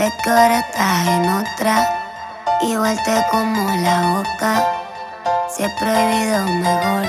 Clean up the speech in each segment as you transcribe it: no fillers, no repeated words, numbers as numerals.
sé que ahora estás en otra, igual te como la boca. Si es prohibido mejor,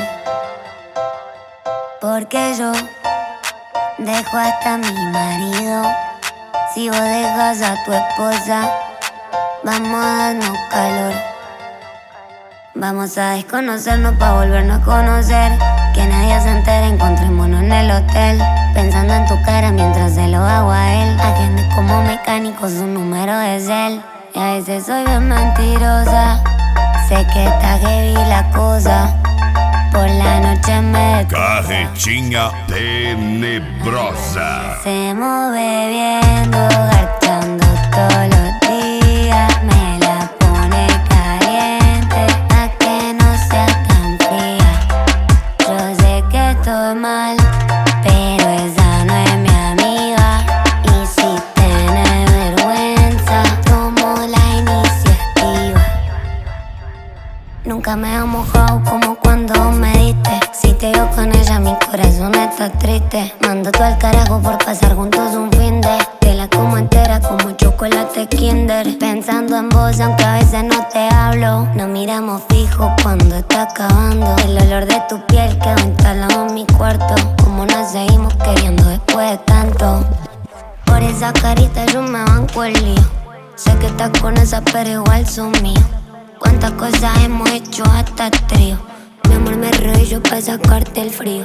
porque yo dejo hasta mi marido. Si vos dejas a tu esposa, vamos a darnos calor. Vamos a desconocernos pa' volvernos a conocer. Que nadie se entere, encontrémonos en el hotel. Pensando en tu cara mientras se lo hago a él. Agende como mecánico, su número es él. Y a veces soy bien mentirosa. Sé que está heavy la cosa. Por la noche me Carretinha tenebrosa. hacemos bebiendo, garchando todos los días. Me la pone caliente, pa' que no sea tan fría. Yo sé que estoy mal, pero esa no es mi amiga. Y si tienes vergüenza, tomo la iniciativa. Nunca me he mojado como cuando me diste. Si te veo con ella, mi corazón está triste. Mando todo al carajo por pasar juntos un fin de. Te la como entera como chocolate Kinder. Pensando en vos, aunque a veces no te hablo. Nos miramos fijo cuando está acabando. El olor de tu piel quedó instalado en mi cuarto. Como nos seguimos queriendo después de tanto. Por esa carita yo me banco el lío. Sé que estás con esa, pero igual son míos. Cuántas cosas hemos hecho hasta el trío. Mi amor, me rollo pa' sacarte el frío.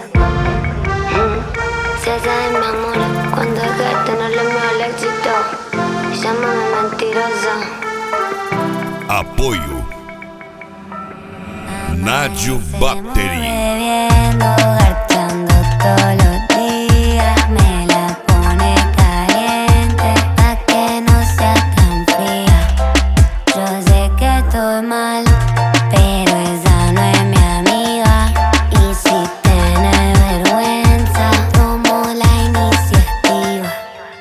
Se sabe, mi amor, cuando es que tenerle miedo al éxito. Llámame mentirosa. Apoio Nádio Battery. Bebiendo, garchando todos los días. Me la pone caliente, pa' que no sea tan fría. Yo sé que estoy mal, pero esa no es mi amiga. Y si tienes vergüenza, tomo la iniciativa.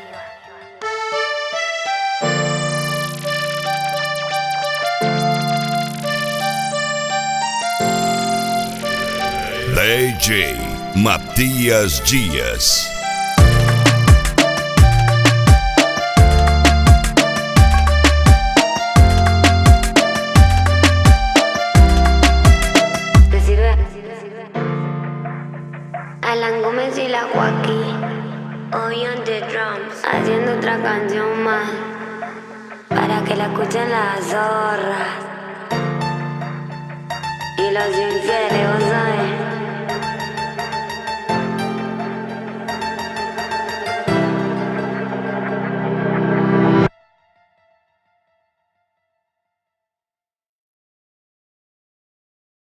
DJ Matias Dias. ¿Te sirve? Alan Gómez y la Joaquín, hoy on the drums, haciendo otra canción más, para que la escuchen las zorras y los infieles.